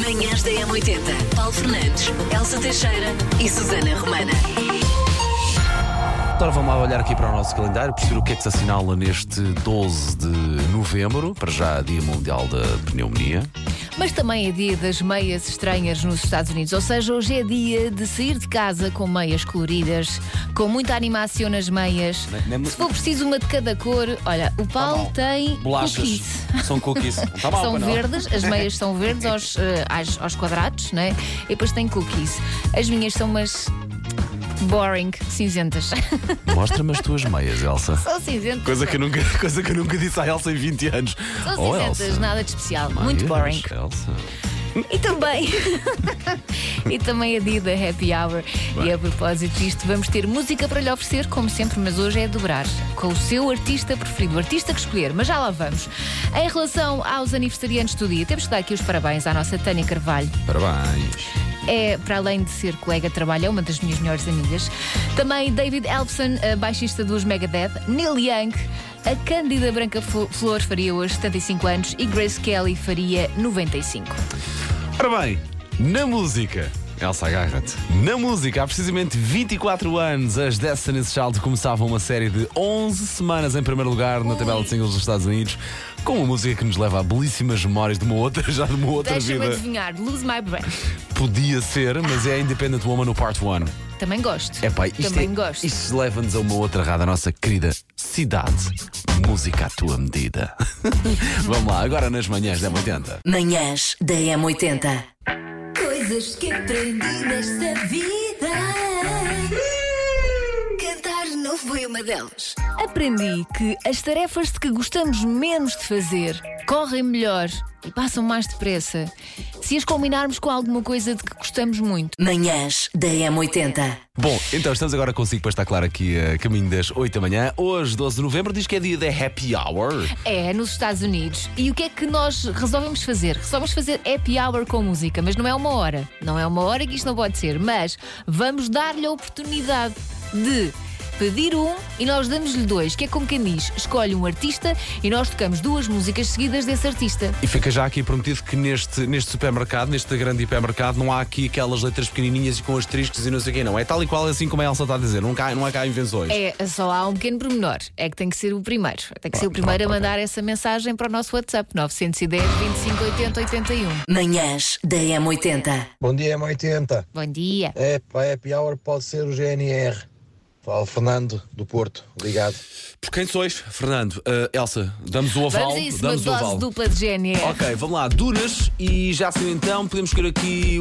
Manhãs da M80. Paulo Fernandes, Elsa Teixeira e Susana Romana. Agora vamos lá olhar aqui para o nosso calendário, perceber o que é que se assinala neste 12 de novembro, para já Dia Mundial da Pneumonia. Mas também é dia das meias estranhas nos Estados Unidos. Ou seja, hoje é dia de sair de casa com meias coloridas, com muita animação nas meias. Se for preciso uma de cada cor, olha, o Paulo tem bolachas. cookies. São cookies. Não está mal, São não? verdes, as meias são verdes aos quadrados, né? E depois tem cookies. As minhas são umas boring, cinzentas. Mostra-me as tuas meias, Elsa. São cinzentas. Coisa que eu nunca disse à Elsa em 20 anos. São Oh, cinzentas, Elsa. nada de especial. Meias, Muito boring. Elsa. E também e também é dia da Happy Hour. E a propósito disto, vamos ter música para lhe oferecer, como sempre, mas hoje é dobrar com o seu artista preferido, o artista que escolher, mas já lá vamos. Em relação aos aniversariantes do dia, temos que dar aqui os parabéns à nossa Tânia Carvalho. Parabéns. É, para além de ser colega de trabalho, é uma das minhas melhores amigas. Também David Ellefson, a baixista dos Megadeth, Neil Young, a Cândida Branca Flor faria hoje 75 anos e Grace Kelly faria 95. Ora bem, na música, Elsa, agarra-te. Na música, há precisamente 24 anos, as Destiny's Child começavam uma série de 11 semanas em primeiro lugar na tabela de singles dos Estados Unidos, com uma música que nos leva a belíssimas memórias de uma outra Deixa-me vida. adivinhar, Lose My Breath. Podia ser, mas é a Independent Woman no Part 1. Também gosto. Epá, isto Também gosto. Isto leva-nos a uma outra rada, a nossa querida cidade. Música à tua medida. Vamos lá, agora nas manhãs da 80. Manhãs da M80. Coisas que aprendi nesta vida. Cantar não foi uma delas. Aprendi que as tarefas de que gostamos menos de fazer correm melhor e passam mais depressa se as combinarmos com alguma coisa de que gostamos muito. Manhãs da M80. Bom, então estamos agora consigo para estar claro aqui a caminho das 8 da manhã. Hoje, 12 de novembro, diz que é dia da Happy Hour. É, nos Estados Unidos. E o que é que nós resolvemos fazer? Resolvemos fazer happy hour com música, mas não é uma hora. Não é uma hora que isto não pode ser. Mas vamos dar-lhe a oportunidade de pedir um e nós damos-lhe dois, que é como quem diz, escolhe um artista e nós tocamos duas músicas seguidas desse artista. E fica já aqui prometido que neste supermercado, neste grande hipermercado, não há aqui aquelas letras pequenininhas e com asteriscos e não sei o quê, não. É tal e qual assim como a Elsa está a dizer, não há cá invenções. É, só há um pequeno pormenor, é que tem que ser o primeiro. Tem que ser o primeiro a mandar essa mensagem para o nosso WhatsApp, 910 25 80 81. Manhãs da M80. Bom dia, M80. Bom dia. Para a Happy Hour pode ser o GNR. Fala Fernando do Porto, obrigado. Por quem sois, Fernando? Elsa, damos o aval. Vamos a isso, uma damos o dose aval. dupla de GNR. Ok, vamos lá, Dunas e já assim então podemos escolher aqui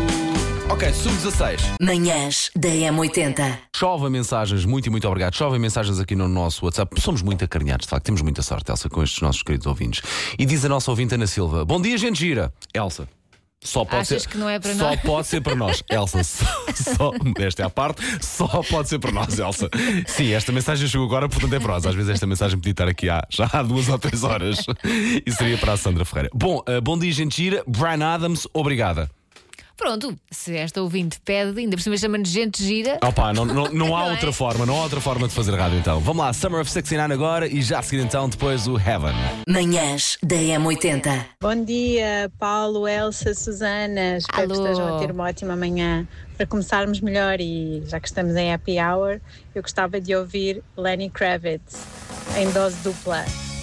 o. Ok, sub-16. Manhãs da M80. Chove mensagens, muito e muito obrigado. Chove mensagens aqui no nosso WhatsApp. Somos muito acarinhados, de facto, temos muita sorte, Elsa, com estes nossos queridos ouvintes. E diz a nossa ouvinte Ana Silva: bom dia, gente gira. Elsa. Só pode Achas ser, que não é para só nós? pode ser para nós, Elsa. Esta é a parte, só pode ser para nós, Elsa. Sim, esta mensagem chegou agora, portanto é para nós. Às vezes esta mensagem podia estar aqui já há 2 ou 3 horas. E seria para a Sandra Ferreira. Bom, bom dia, gente gira. Brian Adams, obrigada. Pronto, se esta ouvinte pede, ainda por cima chama-nos gente gira. Opa, não há Não é? outra forma, não há outra forma de fazer rádio então. Vamos lá, Summer of 69 agora e já a seguir então depois o Heaven. Manhãs da M80. Bom dia, Paulo, Elsa, Susana. Espero Alô. que estejam a ter uma ótima manhã. Para começarmos melhor e já que estamos em Happy Hour, eu gostava de ouvir Lenny Kravitz em dose dupla.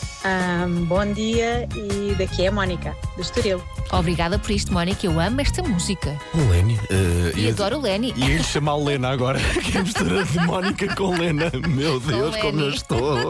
Bom dia e daqui é a Mónica, do Estoril. Obrigada por isto, Mónica. Eu amo esta música. O Lenny. E adoro o Lenny. E ele chamar Lena agora, que é a mistura de Mónica com Lena. Meu Deus, como eu Lenny. estou.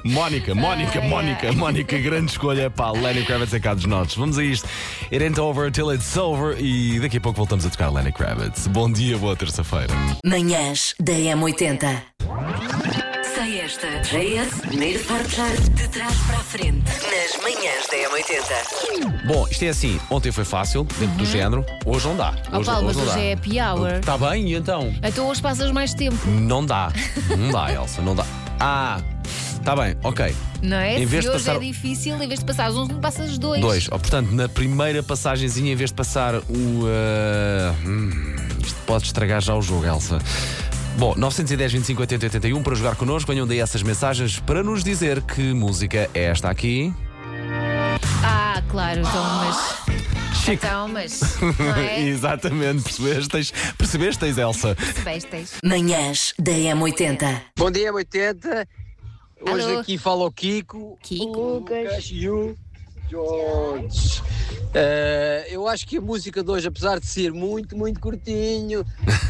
Mónica, grande escolha. Pá, Lenny Kravitz é cá dos nossos. Vamos a isto. It ain't over till it's over. E daqui a pouco voltamos a tocar Lenny Kravitz. Bom dia, boa terça-feira. Manhãs da M80. Sei esta. JS, primeiro forjar de trás para a frente. Nas manhãs da M80. Bom, isto é assim. Ontem foi fácil, dentro do género. Hoje não dá. Oh, Paulo, mas não hoje dá. é happy hour. Está bem, e então? Então hoje passas mais tempo, Não dá. Não dá, Elsa, não dá. Está bem, ok. não é? Em vez Se de hoje passar- é difícil, em vez de passares uns, não passas dois. 2. Portanto, na primeira passagenzinha, em vez de passar o. Isto pode estragar já o jogo, Elsa. Bom, 910 25 80 81 para jogar connosco. Venham daí essas mensagens para nos dizer que música é esta aqui. Claro, então, mas Chico. Então, mas não é? Exatamente, percebeste, Elsa? Percebestes? Manhãs da M80. Bom dia, 80. Hoje Alô. aqui fala o Kiko, Kiko. o Lucas e o George. Eu acho que a música de hoje, apesar de ser muito curtinho,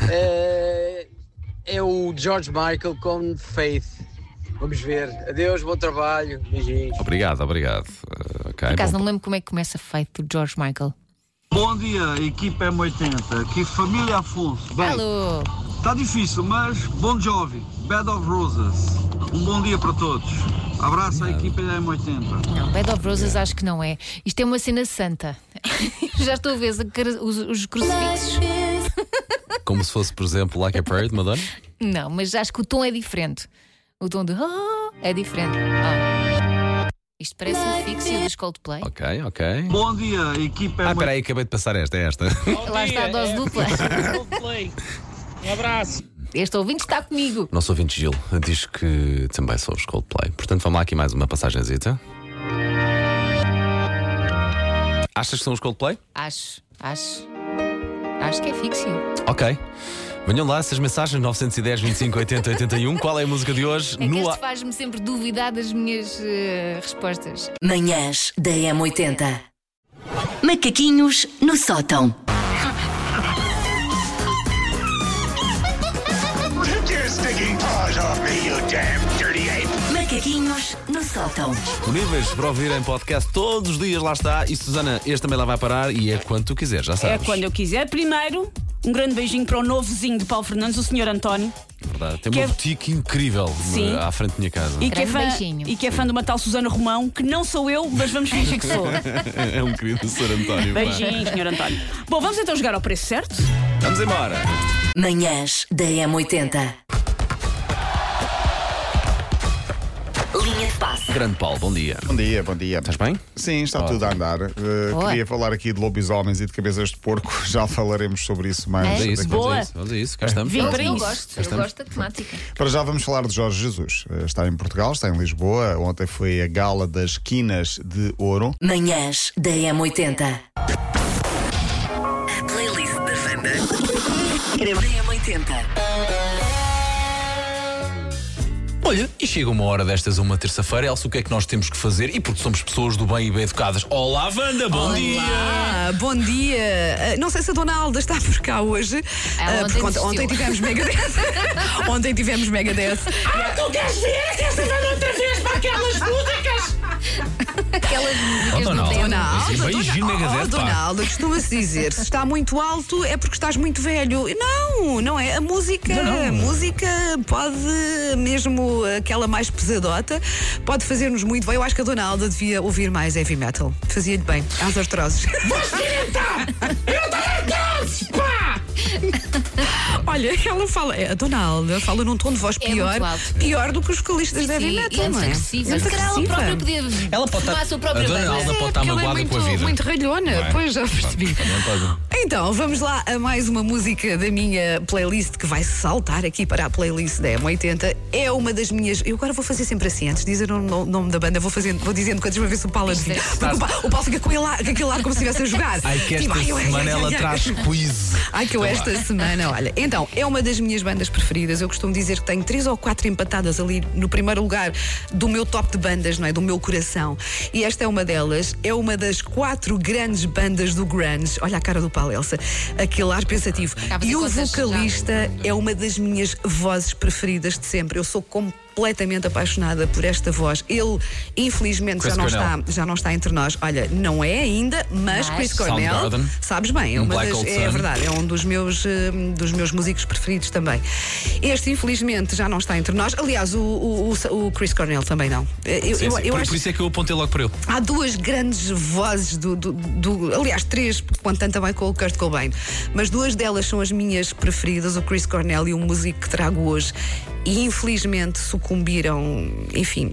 é o George Michael com Faith. Vamos ver. Adeus, bom trabalho. Beijinhos. Obrigado. Por acaso não me lembro como é que começa feito do George Michael. Bom dia, equipa M80, aqui família Afonso. Bem, Alô! está difícil, mas Bon Jovi, Bed of Roses. Um bom dia para todos. Abraço à equipa da M80. Não, Bed of Roses acho que não é. Isto é uma cena santa. Já estou a ver os crucifixos. Como se fosse, por exemplo, Like a Prayer de Madonna? Não, mas acho que o tom é diferente. O tom de é diferente. Isto parece um fixio dos Coldplay. Ok. Bom dia, equipa M80. Espera aí, acabei de passar esta. Lá está a dose dupla. Um abraço. Este ouvinte está comigo. Nosso ouvinte Gil diz que também sou os Coldplay. Portanto, vamos lá aqui mais uma passagenzita. Achas que são os Coldplay? Acho que é fixio. Ok. Venham lá essas mensagens 910 25 80 81. Qual é a música de hoje? É que este faz-me sempre duvidar das minhas respostas. Manhãs da M80. Macaquinhos no sótão. Macaquinhos no sótão. Disponíveis para ouvir em podcast todos os dias, lá está. E Susana, este também lá vai parar e é quando tu quiseres, já sabes. É quando eu quiser. Primeiro, um grande beijinho para o novo vizinho de Paulo Fernandes, o Sr. António. Verdade. Tem Que uma é- boutique incrível Sim. à frente da minha casa. E que, é Grande fã, beijinho. e que é fã de uma tal Susana Romão, que não sou eu, mas vamos fingir que sou. É um querido Sr. António. pá. Beijinhos, Sr. António. Bom, vamos então jogar ao preço certo? Vamos embora. Manhãs da M80. Linha de passe. Grande Paulo, bom dia. Bom dia. Estás bem? Sim, está tudo a andar. Boa. Queria falar aqui de lobisomens e de cabeças de porco. Já falaremos sobre isso mais. É Vamos a isso, daqui. Boa. vamos a isso. Cá estamos. Vim para Eu isso. gosto da temática. Para já vamos falar de Jorge Jesus. Está em Portugal, está em Lisboa. Ontem foi a gala das Quinas de Ouro. Manhãs da M80. A playlist da Wanda. Da M80. Olha, e chega uma hora destas, uma terça-feira, Elsa, o que é que nós temos que fazer? E porque somos pessoas do bem e bem educadas. Olá, Wanda, bom dia! Bom dia. Não sei se a Dona Alda está por cá hoje. Ela Porque ontem tivemos Megadeth. Ontem tivemos Megadeth. Tu queres ver que esta vai outra vez para aquelas músicas? Aquelas músicas Dona do Alda. tempo. Dona Alda, Bem giro, Megadeth, Dona pá. Alda, costuma-se dizer: se está muito alto é porque estás muito velho. Não é. A música pode, mesmo aquela mais pesadota, pode fazer-nos muito bem. Eu acho que a Dona Alda devia ouvir mais heavy metal. Fazia-lhe bem às artroses. Olha, ela fala, a Dona Alda fala num tom de voz É pior, muito alto. pior do que os vocalistas de heavy Sim, metal, e não é? agressiva. Se calhar ela própria podia Ela pode formar estar- a sua a própria Dona banda. Alda pode estar Porque ela é magoada com a vida. muito ralhona, Não é? pois já percebi. Não pode. Então, vamos lá a mais uma música da minha playlist que vai saltar aqui para a playlist da M80. É uma das minhas. Eu agora vou fazer sempre assim, antes de dizer o nome da banda, vou dizendo quantas vezes o Paulo assim. Porque o Paulo fica com aquele ar como se estivesse a jogar. Ai, que esta Tipo, semana ela traz quiz. Ai, que eu esta semana, olha. Então, é uma das minhas bandas preferidas. Eu costumo dizer que tenho 3 ou 4 empatadas ali no primeiro lugar do meu top de bandas, não é? Do meu coração. E esta é uma delas. É uma das 4 grandes bandas do grunge. Olha a cara do Paulo, Elsa. Aquele ar pensativo. E o vocalista é uma das minhas vozes preferidas de sempre. Eu sou completamente apaixonada por esta voz. Ele, infelizmente, Chris Cornell. já não está entre nós. Olha, não é ainda, mas Chris Cornell, Soundgarden. sabes bem, é, Black Hole é Sun. verdade, é um dos meus músicos preferidos também. Este, infelizmente, já não está entre nós. Aliás, o Chris Cornell também não. Eu Por acho isso é que eu apontei logo para ele. há 2 grandes vozes aliás, 3, contando também com o Kurt Cobain, mas 2 delas são as minhas preferidas, o Chris Cornell e o músico que trago hoje, e infelizmente sucumbiram, enfim,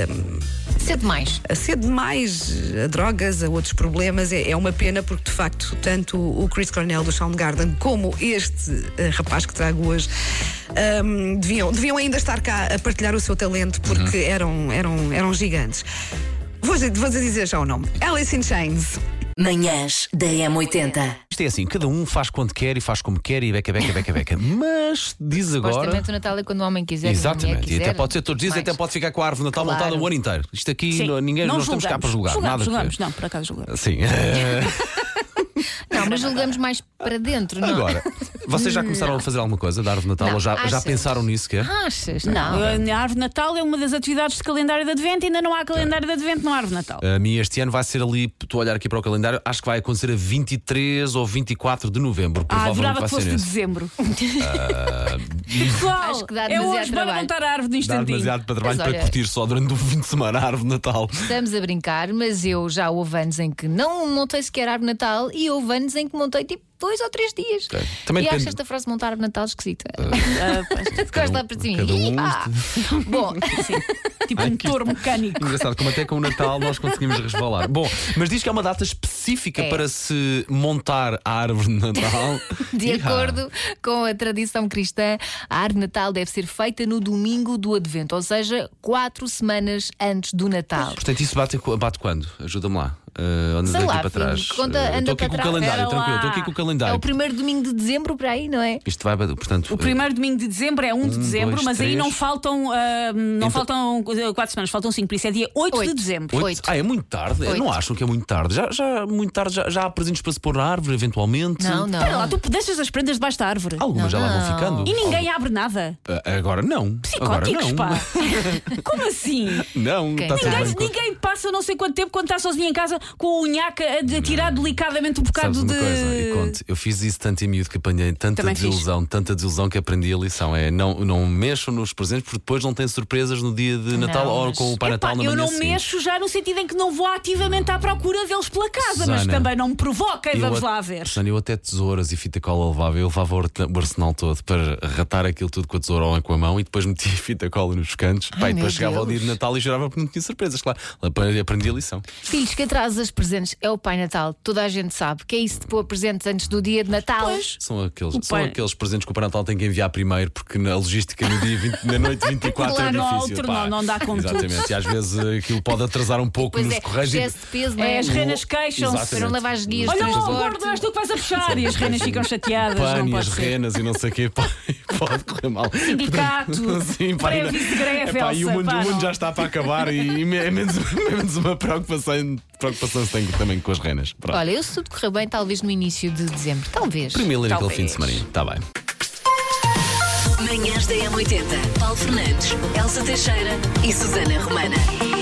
Cedo demais. a drogas, a outros problemas. É uma pena porque, de facto, tanto o Chris Cornell do Soundgarden como este rapaz que trago hoje deviam ainda estar cá a partilhar o seu talento, porque eram gigantes. Vou dizer já o nome: Alice in Chains. Manhãs da M80. Isto é assim, cada um faz quando quer e faz como quer e beca. Mas diz agora. Supostamente o Natal é quando o homem quiser. Exatamente, e a mulher quiser, e até pode ser todos os dias, até pode ficar com a árvore de Natal montada o ano inteiro. Isto aqui, Sim. ninguém, não nós estamos cá para julgar. Julgamos, não, por acaso julgamos. Sim. Não, mas julgamos mais para dentro, não? Agora, vocês já começaram a fazer alguma coisa da árvore de Natal? Não, ou já achas? pensaram nisso? Que é? Achas? Não, a árvore de Natal é uma das atividades de calendário de Advento, ainda não há calendário de Advento, não há árvore de Natal. A minha este ano vai ser ali, estou a olhar aqui para o calendário, acho que vai acontecer a 23 ou 24 de novembro. Adorava Provavelmente que fosse de vai ser dezembro. Acho Pessoal, que dá é demasiado hoje para trabalho. montar a árvore de Dá instantinho. demasiado para trabalho Mas para olha- curtir só durante o fim de semana a árvore de Natal. Estamos a brincar, mas eu já houve anos em que não montei sequer árvore de Natal e houve anos em que montei tipo 2 ou 3 dias. Também e depende- acho esta frase de montar árvore de Natal esquisita. Cada Gosta um- para cima. cada um- Bom, Tipo um touro mecânico. Engraçado, como até com o Natal nós conseguimos resvalar. Bom, mas diz que é uma data específica É. para se montar a árvore de Natal. de acordo com a tradição cristã, a árvore de Natal deve ser feita no domingo do Advento, ou seja, 4 semanas antes do Natal. Portanto, isso bate quando? Ajuda-me lá. Andas Sei aqui lá, para trás. filho, conta, anda Estou aqui para com o trás. calendário, Espera tranquilo. lá. Estou aqui com o É calendário. o primeiro domingo de dezembro, para aí, não é? Isto vai, portanto. O primeiro domingo de dezembro é 1 de dezembro, 2, mas aí 3. não faltam, Então- faltam 4 semanas, faltam 5, por isso é dia 8 de dezembro. 8. É muito tarde. 8. Não acham que é muito tarde? Muito tarde já há presentes para se pôr na árvore, eventualmente. Não, não. Espera lá, tu deixas as prendas debaixo da árvore. Algumas já lá vão ficando. E ninguém abre nada. Agora não. Agora Psicóticos, não. pá. Como assim? Não, Quem está tudo sabe? bem. Ninguém passa não sei quanto tempo quando está sozinho em casa com o unhaca a tirar delicadamente um bocado Sabes de. uma coisa? E conte, eu fiz isso tanto em miúdo que apanhei tanta Também fiz. desilusão que aprendi a lição. É não mexam nos presentes porque depois não têm surpresas no dia de Natal Não, ou mas- com o Pai Epá, Natal na eu manhã não seguinte. mexo já no sentido em que não vou ativamente à procura deles pela casa, mas Susana, também não me provoquem, Eu vamos a- lá ver. Susana, eu até tesouras e fita cola levava. Eu levava o arsenal todo para ratar aquilo tudo com a tesoura ou com a mão e depois metia fita cola nos cantos. Pá, e depois meu chegava ao dia Deus. de Natal e chorava porque não tinha surpresas. Claro, aprendi a lição. Filhos, que atrasa os presentes é o Pai Natal. Toda a gente sabe que é isso de pôr presentes antes do dia de Natal. São aqueles pai- presentes que o Pai Natal tem que enviar primeiro, porque na logística no dia 20, na noite 24 Claro, é não há difícil. outro, pá. não dá com tudo. Exatamente, e às vezes aquilo pode atrasar um pouco Pois nos é, correios. excesso de peso, não é? É, as renas queixam-se. Exatamente. Para não levar as guias de Olha lá, o transporte. gordo, és tu que vais a puxar. E as renas ficam chateadas. Pano não e pode as ser. renas e não sei o quê, pode correr mal. Sindicato, Sim, pá, prévios de greve, epá, e o Elsa, mundo, pá, o mundo não. já está para acabar e é menos uma preocupação se tenho também com as renas. Pronto. Olha, eu se tudo correr bem, talvez no início de dezembro. Talvez. Primeiro naquele Talvez. fim de semana. Está bem. Manhãs da M80. Paulo Fernandes, Elsa Teixeira e Susana Romana.